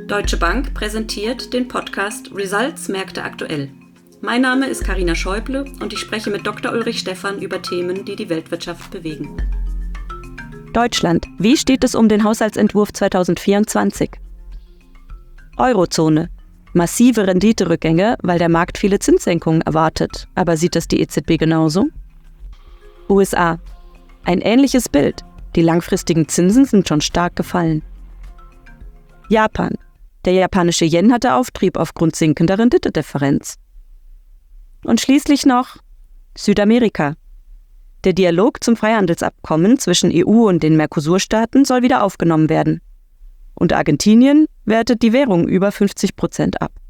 Deutsche Bank präsentiert den Podcast Results Märkte aktuell. Mein Name ist Carina Schäuble und ich spreche mit Dr. Ulrich Stephan über Themen, die die Weltwirtschaft bewegen. Deutschland. Wie steht es um den Haushaltsentwurf 2024? Eurozone. Massive Renditerückgänge, weil der Markt viele Zinssenkungen erwartet. Aber sieht das die EZB genauso? USA. Ein ähnliches Bild. Die langfristigen Zinsen sind schon stark gefallen. Japan. Der japanische Yen hatte Auftrieb aufgrund sinkender Renditedifferenz. Und schließlich noch Südamerika. Der Dialog zum Freihandelsabkommen zwischen EU und den Mercosur-Staaten soll wieder aufgenommen werden. Und Argentinien wertet die Währung über 50% ab.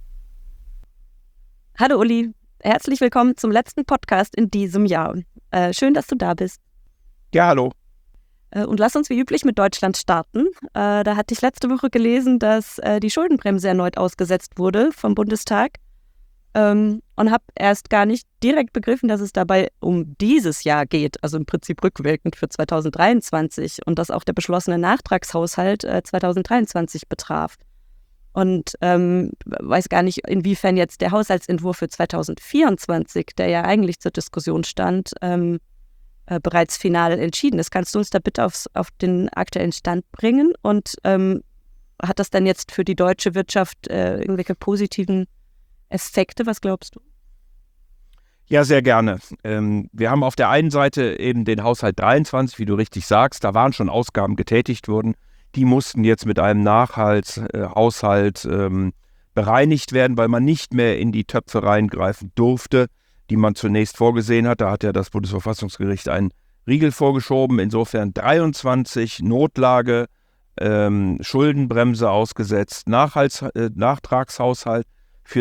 Hallo Uli, herzlich willkommen zum letzten Podcast in diesem Jahr. Schön, dass du da bist. Ja, hallo. Und lass uns wie üblich mit Deutschland starten. Da hatte ich letzte Woche gelesen, dass die Schuldenbremse erneut ausgesetzt wurde vom Bundestag. Und habe erst gar nicht direkt begriffen, dass es dabei um dieses Jahr geht, also im Prinzip rückwirkend für 2023 und dass auch der beschlossene Nachtragshaushalt 2023 betraf. Und weiß gar nicht, inwiefern jetzt der Haushaltsentwurf für 2024, der ja eigentlich zur Diskussion stand, bereits final entschieden ist. Kannst du uns da bitte auf den aktuellen Stand bringen? Und hat das dann jetzt für die deutsche Wirtschaft irgendwelche positiven Effekte? Was glaubst du? Ja, sehr gerne. Wir haben auf der einen Seite eben den Haushalt 23, wie du richtig sagst, da waren schon Ausgaben getätigt worden. Die mussten jetzt mit einem Nachhaltshaushalt bereinigt werden, weil man nicht mehr in die Töpfe reingreifen durfte, die man zunächst vorgesehen hat. Da hat ja das Bundesverfassungsgericht einen Riegel vorgeschoben. Insofern 23 Notlage, Schuldenbremse ausgesetzt, Nachtragshaushalt. Für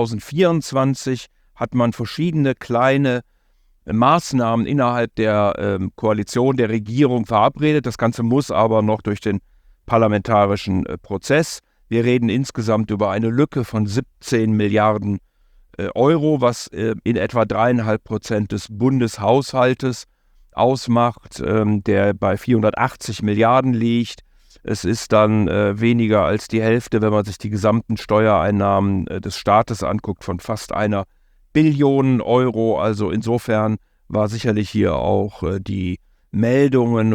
2024 hat man verschiedene kleine Maßnahmen innerhalb der Koalition, der Regierung verabredet. Das Ganze muss aber noch durch den parlamentarischen Prozess. Wir reden insgesamt über eine Lücke von 17 Milliarden Euro, was in etwa 3,5% des Bundeshaushaltes ausmacht, der bei 480 Milliarden liegt. Es ist dann weniger als die Hälfte, wenn man sich die gesamten Steuereinnahmen des Staates anguckt, von fast 1 Billion Euro. Also insofern war sicherlich hier auch waren die Meldungen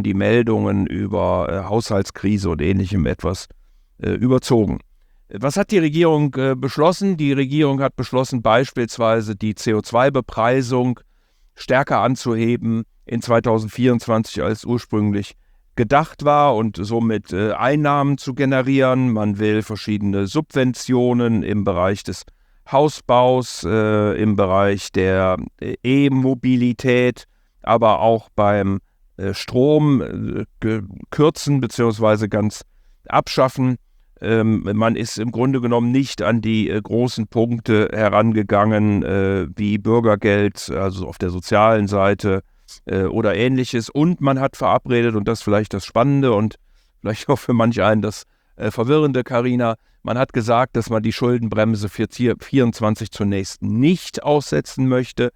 über Haushaltskrise und Ähnlichem etwas überzogen. Was hat die Regierung beschlossen? Die Regierung hat beschlossen, beispielsweise die CO2-Bepreisung stärker anzuheben in 2024 als ursprünglich gedacht war und somit Einnahmen zu generieren. Man will verschiedene Subventionen im Bereich des Hausbaus, im Bereich der E-Mobilität, aber auch beim Strom kürzen bzw. ganz abschaffen. Man ist im Grunde genommen nicht an die großen Punkte herangegangen, wie Bürgergeld, also auf der sozialen Seite, oder Ähnliches. Und man hat verabredet, und das ist vielleicht das Spannende und vielleicht auch für manch einen das Verwirrende, Carina, man hat gesagt, dass man die Schuldenbremse für 2024 zunächst nicht aussetzen möchte,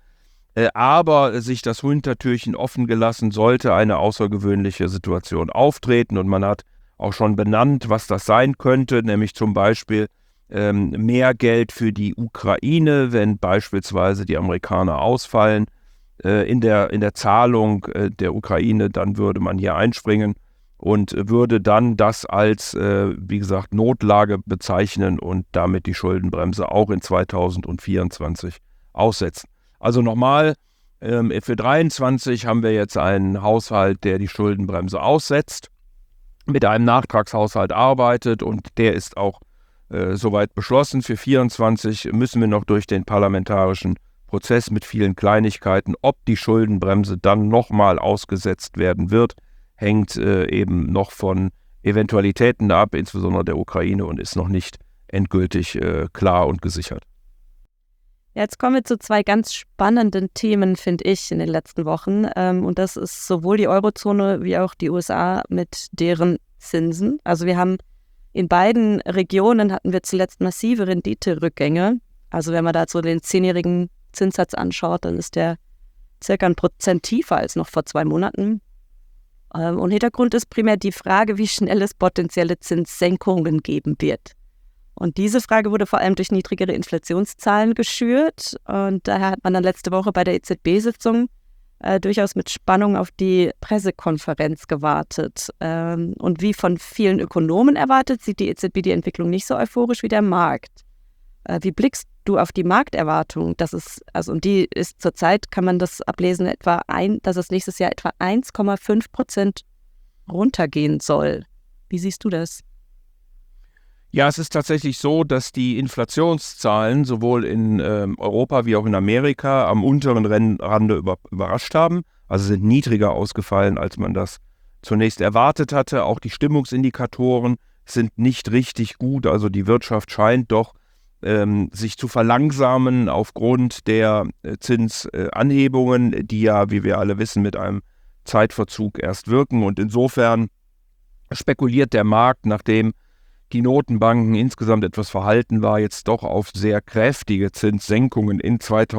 aber sich das Hintertürchen offen gelassen, sollte eine außergewöhnliche Situation auftreten. Und man hat auch schon benannt, was das sein könnte, nämlich zum Beispiel mehr Geld für die Ukraine, wenn beispielsweise die Amerikaner ausfallen. In der Zahlung der Ukraine, dann würde man hier einspringen und würde dann das als, wie gesagt, Notlage bezeichnen und damit die Schuldenbremse auch in 2024 aussetzen. Also nochmal, für 2023 haben wir jetzt einen Haushalt, der die Schuldenbremse aussetzt, mit einem Nachtragshaushalt arbeitet und der ist auch soweit beschlossen. Für 2024 müssen wir noch durch den parlamentarischen Prozess mit vielen Kleinigkeiten. Ob die Schuldenbremse dann nochmal ausgesetzt werden wird, hängt eben noch von Eventualitäten ab, insbesondere der Ukraine, und ist noch nicht endgültig klar und gesichert. Jetzt kommen wir zu zwei ganz spannenden Themen, finde ich, in den letzten Wochen. Und das ist sowohl die Eurozone wie auch die USA mit deren Zinsen. Also wir haben in beiden Regionen hatten wir zuletzt massive Renditerückgänge. Also wenn man da so den 10-jährigen Zinssatz anschaut, dann ist der circa 1% tiefer als noch vor 2 Monaten. Und Hintergrund ist primär die Frage, wie schnell es potenzielle Zinssenkungen geben wird. Und diese Frage wurde vor allem durch niedrigere Inflationszahlen geschürt. Und daher hat man dann letzte Woche bei der EZB-Sitzung durchaus mit Spannung auf die Pressekonferenz gewartet. Und wie von vielen Ökonomen erwartet, sieht die EZB die Entwicklung nicht so euphorisch wie der Markt. Wie blickst du auf die Markterwartung? Und die ist zurzeit, kann man das ablesen, dass es nächstes Jahr etwa 1,5% runtergehen soll. Wie siehst du das? Ja, es ist tatsächlich so, dass die Inflationszahlen sowohl in Europa wie auch in Amerika am unteren Rande überrascht haben. Also sind niedriger ausgefallen, als man das zunächst erwartet hatte. Auch die Stimmungsindikatoren sind nicht richtig gut. Also die Wirtschaft scheint doch sich zu verlangsamen aufgrund der Zinsanhebungen, die ja, wie wir alle wissen, mit einem Zeitverzug erst wirken. Und insofern spekuliert der Markt, nachdem die Notenbanken insgesamt etwas verhalten war, jetzt doch auf sehr kräftige Zinssenkungen in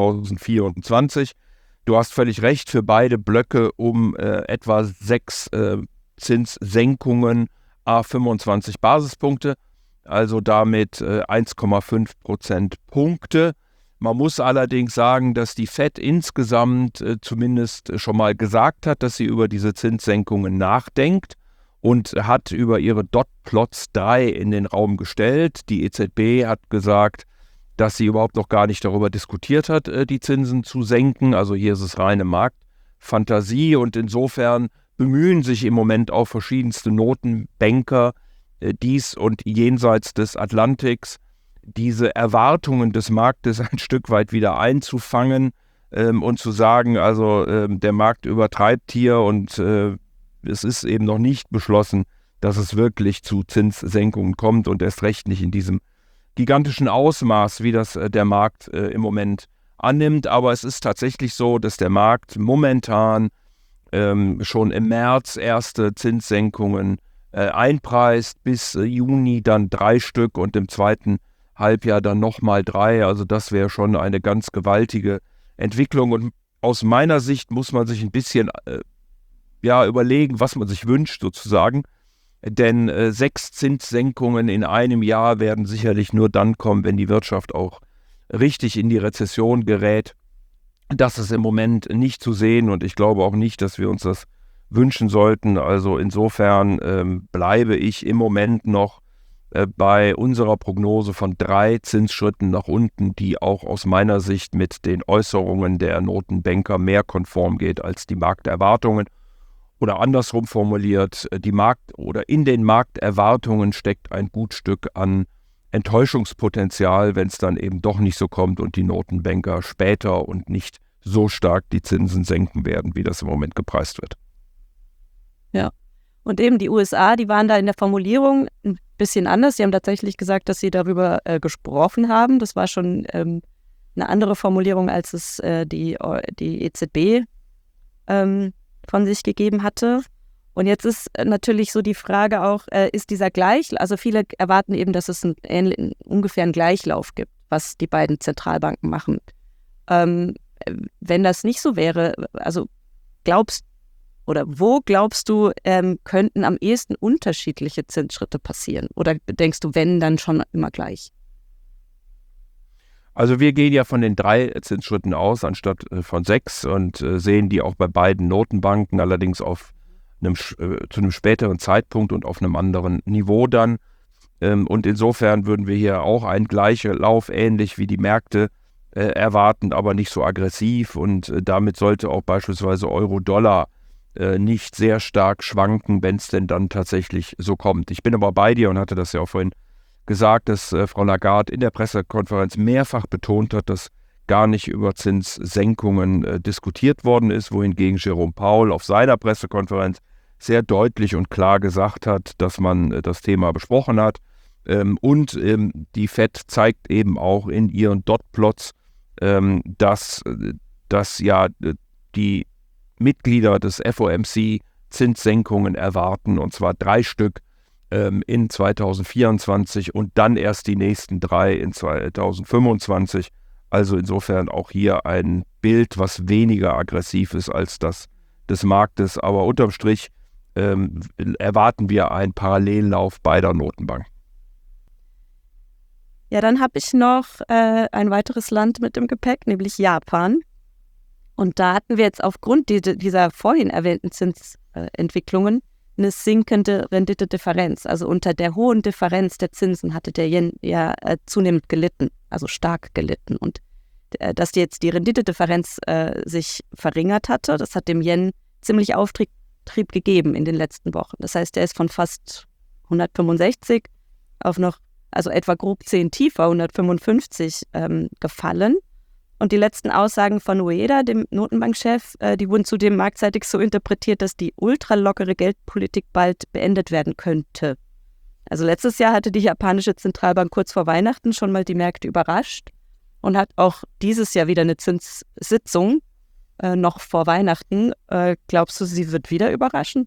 2024. Du hast völlig recht, für beide Blöcke um etwa 6 Zinssenkungen à 25 Basispunkte, also damit 1,5 Prozentpunkte. Man muss allerdings sagen, dass die FED insgesamt zumindest schon mal gesagt hat, dass sie über diese Zinssenkungen nachdenkt und hat über ihre Dotplots 3 in den Raum gestellt. Die EZB hat gesagt, dass sie überhaupt noch gar nicht darüber diskutiert hat, die Zinsen zu senken. Also hier ist es reine Marktfantasie und insofern bemühen sich im Moment auch verschiedenste Notenbanker, dies und jenseits des Atlantiks diese Erwartungen des Marktes ein Stück weit wieder einzufangen und zu sagen, also der Markt übertreibt hier und es ist eben noch nicht beschlossen, dass es wirklich zu Zinssenkungen kommt und erst recht nicht in diesem gigantischen Ausmaß, wie das der Markt im Moment annimmt. Aber es ist tatsächlich so, dass der Markt momentan schon im März erste Zinssenkungen einpreist, bis Juni dann 3 Stück und im zweiten Halbjahr dann nochmal 3. Also das wäre schon eine ganz gewaltige Entwicklung. Und aus meiner Sicht muss man sich ein bisschen überlegen, was man sich wünscht sozusagen. Denn 6 Zinssenkungen in einem Jahr werden sicherlich nur dann kommen, wenn die Wirtschaft auch richtig in die Rezession gerät. Das ist im Moment nicht zu sehen und ich glaube auch nicht, dass wir uns das wünschen sollten. Also insofern bleibe ich im Moment noch bei unserer Prognose von 3 Zinsschritten nach unten, die auch aus meiner Sicht mit den Äußerungen der Notenbanker mehr konform geht als die Markterwartungen. Oder andersrum formuliert, in den Markterwartungen steckt ein gut Stück an Enttäuschungspotenzial, wenn es dann eben doch nicht so kommt und die Notenbanker später und nicht so stark die Zinsen senken werden, wie das im Moment gepreist wird. Ja, und eben die USA, die waren da in der Formulierung ein bisschen anders. Sie haben tatsächlich gesagt, dass sie darüber gesprochen haben. Das war schon eine andere Formulierung, als es die EZB von sich gegeben hatte. Und jetzt ist natürlich so die Frage auch, ist dieser also viele erwarten eben, dass es ungefähr einen Gleichlauf gibt, was die beiden Zentralbanken machen. Wenn das nicht so wäre, also wo glaubst du, könnten am ehesten unterschiedliche Zinsschritte passieren? Oder denkst du, wenn, dann schon immer gleich? Also wir gehen ja von den 3 Zinsschritten aus, anstatt von 6 und sehen die auch bei beiden Notenbanken, allerdings zu einem späteren Zeitpunkt und auf einem anderen Niveau dann. Und insofern würden wir hier auch einen gleichen Lauf, ähnlich wie die Märkte, erwarten, aber nicht so aggressiv. Und damit sollte auch beispielsweise Euro-Dollar nicht sehr stark schwanken, wenn es denn dann tatsächlich so kommt. Ich bin aber bei dir und hatte das ja auch vorhin gesagt, dass Frau Lagarde in der Pressekonferenz mehrfach betont hat, dass gar nicht über Zinssenkungen diskutiert worden ist, wohingegen Jerome Powell auf seiner Pressekonferenz sehr deutlich und klar gesagt hat, dass man das Thema besprochen hat. Und die FED zeigt eben auch in ihren Dotplots, dass ja die Mitglieder des FOMC Zinssenkungen erwarten, und zwar 3 Stück in 2024 und dann erst die nächsten 3 in 2025. Also insofern auch hier ein Bild, was weniger aggressiv ist als das des Marktes. Aber unterm Strich erwarten wir einen Parallellauf beider Notenbanken. Ja, dann habe ich noch ein weiteres Land mit im Gepäck, nämlich Japan. Und da hatten wir jetzt aufgrund dieser vorhin erwähnten Zinsentwicklungen eine sinkende Renditedifferenz. Also unter der hohen Differenz der Zinsen hatte der Yen ja zunehmend gelitten, also stark gelitten. Und dass jetzt die Renditedifferenz sich verringert hatte, das hat dem Yen ziemlich Auftrieb gegeben in den letzten Wochen. Das heißt, er ist von fast 165 auf noch, also etwa grob 10 tiefer, 155 gefallen. Und die letzten Aussagen von Ueda, dem Notenbankchef, die wurden zudem marktseitig so interpretiert, dass die ultralockere Geldpolitik bald beendet werden könnte. Also letztes Jahr hatte die japanische Zentralbank kurz vor Weihnachten schon mal die Märkte überrascht und hat auch dieses Jahr wieder eine Zinssitzung noch vor Weihnachten. Glaubst du, sie wird wieder überraschen?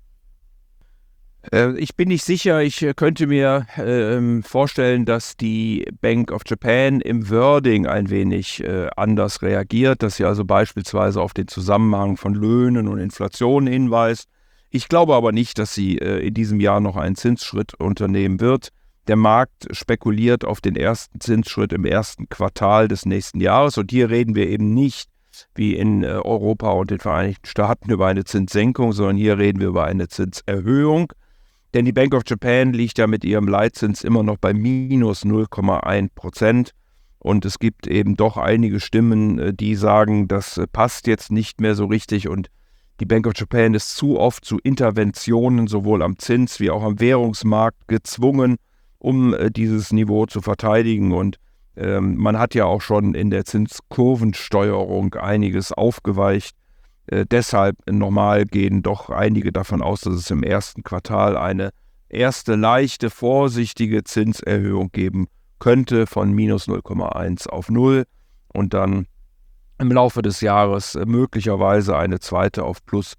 Ich bin nicht sicher. Ich könnte mir vorstellen, dass die Bank of Japan im Wording ein wenig anders reagiert, dass sie also beispielsweise auf den Zusammenhang von Löhnen und Inflation hinweist. Ich glaube aber nicht, dass sie in diesem Jahr noch einen Zinsschritt unternehmen wird. Der Markt spekuliert auf den ersten Zinsschritt im ersten Quartal des nächsten Jahres. Und hier reden wir eben nicht wie in Europa und den Vereinigten Staaten über eine Zinssenkung, sondern hier reden wir über eine Zinserhöhung. Denn die Bank of Japan liegt ja mit ihrem Leitzins immer noch bei minus 0,1%. Und es gibt eben doch einige Stimmen, die sagen, das passt jetzt nicht mehr so richtig. Und die Bank of Japan ist zu oft zu Interventionen sowohl am Zins wie auch am Währungsmarkt gezwungen, um dieses Niveau zu verteidigen. Und man hat ja auch schon in der Zinskurvensteuerung einiges aufgeweicht. Deshalb nochmal gehen doch einige davon aus, dass es im ersten Quartal eine erste leichte, vorsichtige Zinserhöhung geben könnte von minus 0,1 auf 0 und dann im Laufe des Jahres möglicherweise eine zweite auf plus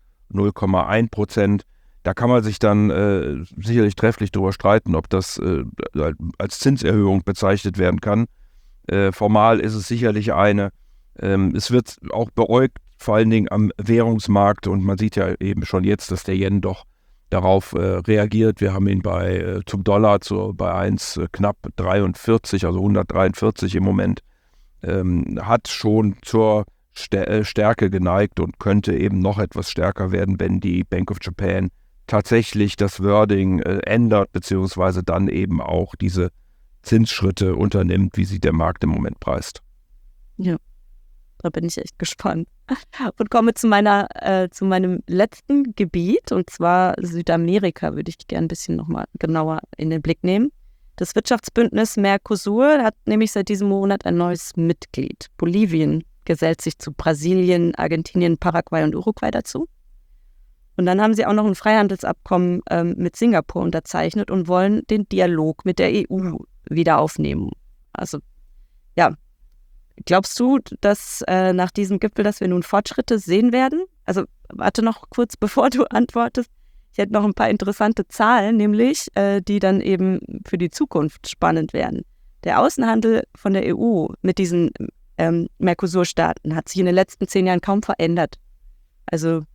0,1%. Da kann man sich dann sicherlich trefflich darüber streiten, ob das als Zinserhöhung bezeichnet werden kann. Formal ist es sicherlich eine. Es wird auch beäugt, vor allen Dingen am Währungsmarkt, und man sieht ja eben schon jetzt, dass der Yen doch darauf reagiert. Wir haben ihn zum Dollar bei 1 knapp 43, also 143 im Moment, hat schon zur Stärke geneigt und könnte eben noch etwas stärker werden, wenn die Bank of Japan tatsächlich das Wording ändert, beziehungsweise dann eben auch diese Zinsschritte unternimmt, wie sie der Markt im Moment preist. Ja. Da bin ich echt gespannt. Und komme zu meinem letzten Gebiet, und zwar Südamerika, würde ich gerne ein bisschen nochmal genauer in den Blick nehmen. Das Wirtschaftsbündnis Mercosur hat nämlich seit diesem Monat ein neues Mitglied. Bolivien gesellt sich zu Brasilien, Argentinien, Paraguay und Uruguay dazu. Und dann haben sie auch noch ein Freihandelsabkommen mit Singapur unterzeichnet und wollen den Dialog mit der EU wieder aufnehmen. Also ja, glaubst du, dass nach diesem Gipfel, dass wir nun Fortschritte sehen werden? Also warte noch kurz, bevor du antwortest. Ich hätte noch ein paar interessante Zahlen, nämlich, die dann eben für die Zukunft spannend werden. Der Außenhandel von der EU mit diesen Mercosur-Staaten hat sich in den letzten 10 Jahren kaum verändert. Also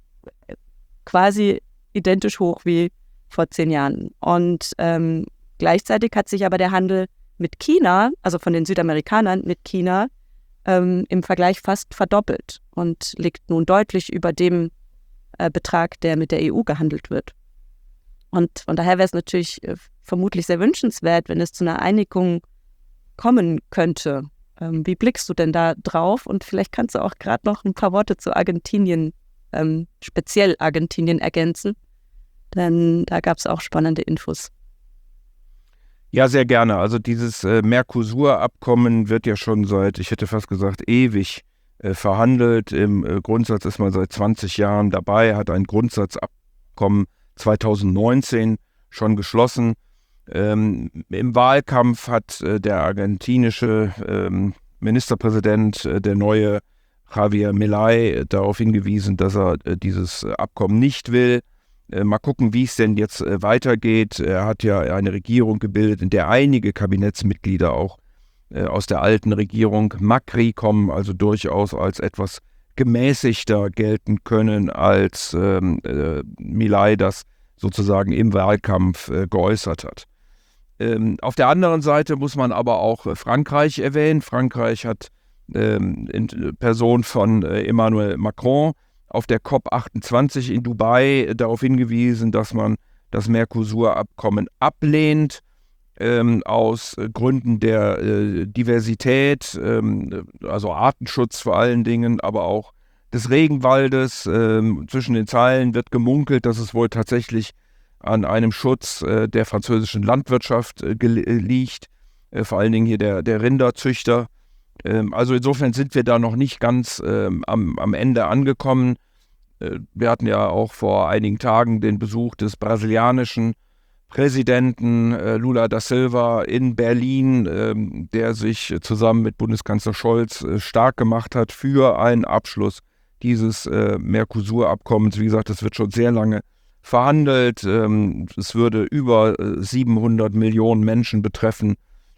quasi identisch hoch wie vor 10 Jahren. Und gleichzeitig hat sich aber der Handel mit China, also von den Südamerikanern mit China, im Vergleich fast verdoppelt und liegt nun deutlich über dem Betrag, der mit der EU gehandelt wird. Und von daher wäre es natürlich vermutlich sehr wünschenswert, wenn es zu einer Einigung kommen könnte. Wie blickst du denn da drauf? Und vielleicht kannst du auch gerade noch ein paar Worte zu Argentinien, speziell Argentinien, ergänzen, denn da gab es auch spannende Infos. Ja, sehr gerne. Also dieses Mercosur-Abkommen wird ja schon seit, ich hätte fast gesagt, ewig verhandelt. Im Grundsatz ist man seit 20 Jahren dabei, hat ein Grundsatzabkommen 2019 schon geschlossen. Im Wahlkampf hat der argentinische Ministerpräsident, der neue Javier Milei, darauf hingewiesen, dass er dieses Abkommen nicht will. Mal gucken, wie es denn jetzt weitergeht. Er hat ja eine Regierung gebildet, in der einige Kabinettsmitglieder auch aus der alten Regierung Macri kommen, also durchaus als etwas gemäßigter gelten können, als Milei das sozusagen im Wahlkampf geäußert hat. Auf der anderen Seite muss man aber auch Frankreich erwähnen. Frankreich hat in Person von Emmanuel Macron auf der COP28 in Dubai darauf hingewiesen, dass man das Mercosur-Abkommen ablehnt, aus Gründen der Diversität, also Artenschutz vor allen Dingen, aber auch des Regenwaldes. Zwischen den Zeilen wird gemunkelt, dass es wohl tatsächlich an einem Schutz der französischen Landwirtschaft liegt, vor allen Dingen hier der Rinderzüchter. Also insofern sind wir da noch nicht ganz am Ende angekommen. Wir hatten ja auch vor einigen Tagen den Besuch des brasilianischen Präsidenten Lula da Silva in Berlin, der sich zusammen mit Bundeskanzler Scholz stark gemacht hat für einen Abschluss dieses Mercosur-Abkommens. Wie gesagt, das wird schon sehr lange verhandelt. Es würde über 700 Millionen Menschen betreffen,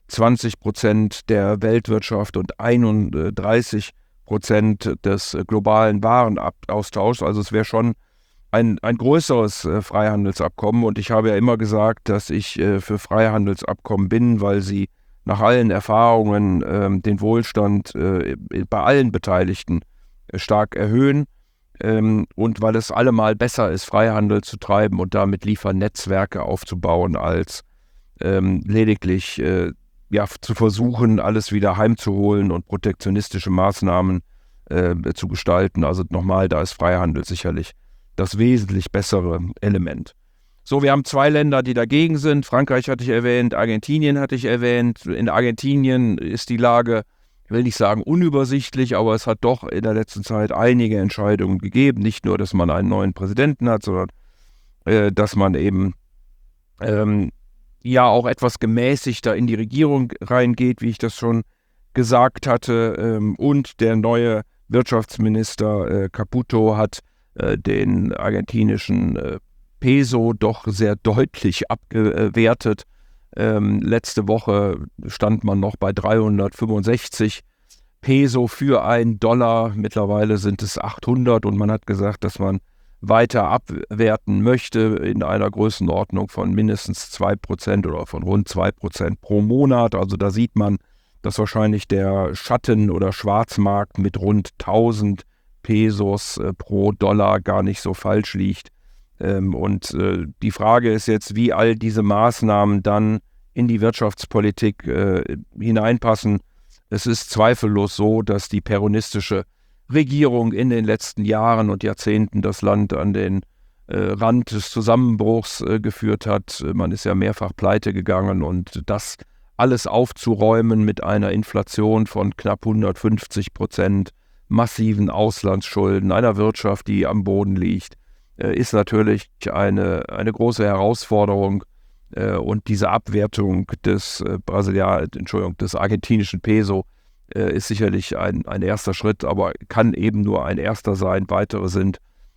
20% der Weltwirtschaft und 31% des globalen Warenaustauschs. Also es wäre schon ein größeres Freihandelsabkommen. Und ich habe ja immer gesagt, dass ich für Freihandelsabkommen bin, weil sie nach allen Erfahrungen den Wohlstand bei allen Beteiligten stark erhöhen. Und weil es allemal besser ist, Freihandel zu treiben und damit Liefernetzwerke aufzubauen, als lediglich zu versuchen, alles wieder heimzuholen und protektionistische Maßnahmen zu gestalten. Also nochmal, da ist Freihandel sicherlich das wesentlich bessere Element. So, wir haben 2 Länder, die dagegen sind. Frankreich hatte ich erwähnt, Argentinien hatte ich erwähnt. In Argentinien ist die Lage, ich will nicht sagen unübersichtlich, aber es hat doch in der letzten Zeit einige Entscheidungen gegeben. Nicht nur, dass man einen neuen Präsidenten hat, sondern dass man eben auch etwas gemäßigter in die Regierung reingeht, wie ich das schon gesagt hatte. Und der neue Wirtschaftsminister Caputo hat den argentinischen Peso doch sehr deutlich abgewertet. Letzte Woche stand man noch bei 365 Peso für $1. Mittlerweile sind es 800 und man hat gesagt, dass man weiter abwerten möchte in einer Größenordnung von mindestens 2% oder von rund 2% pro Monat. Also da sieht man, dass wahrscheinlich der Schatten- oder Schwarzmarkt mit rund 1000 Pesos pro Dollar gar nicht so falsch liegt. Und die Frage ist jetzt, wie all diese Maßnahmen dann in die Wirtschaftspolitik hineinpassen. Es ist zweifellos so, dass die peronistische Regierung in den letzten Jahren und Jahrzehnten das Land an den Rand des Zusammenbruchs geführt hat. Man ist ja mehrfach pleite gegangen und das alles aufzuräumen mit einer Inflation von knapp 150%, massiven Auslandsschulden, einer Wirtschaft, die am Boden liegt, ist natürlich eine große Herausforderung. Und diese Abwertung des argentinischen Peso ist sicherlich ein erster Schritt, aber kann eben nur ein erster sein. Weitere sind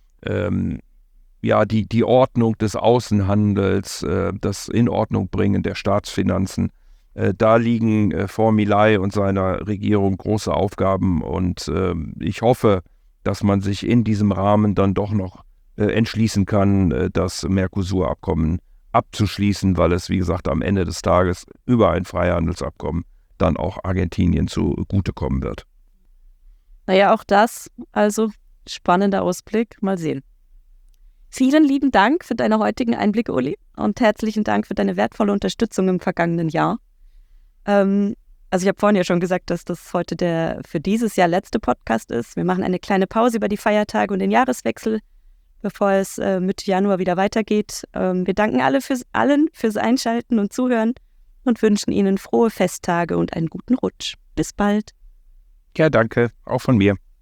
die Ordnung des Außenhandels, das Inordnungbringen der Staatsfinanzen. Da liegen vor Milei und seiner Regierung große Aufgaben und ich hoffe, dass man sich in diesem Rahmen dann doch noch entschließen kann, das Mercosur-Abkommen abzuschließen, weil es, wie gesagt, am Ende des Tages über ein Freihandelsabkommen dann auch Argentinien zugutekommen wird. Naja, auch das, also spannender Ausblick, mal sehen. Vielen lieben Dank für deine heutigen Einblicke, Uli, und herzlichen Dank für deine wertvolle Unterstützung im vergangenen Jahr. Also ich habe vorhin ja schon gesagt, dass das heute der für dieses Jahr letzte Podcast ist. Wir machen eine kleine Pause über die Feiertage und den Jahreswechsel, bevor es Mitte Januar wieder weitergeht. Wir danken allen fürs Einschalten und Zuhören und wünschen Ihnen frohe Festtage und einen guten Rutsch. Bis bald. Ja, danke, auch von mir.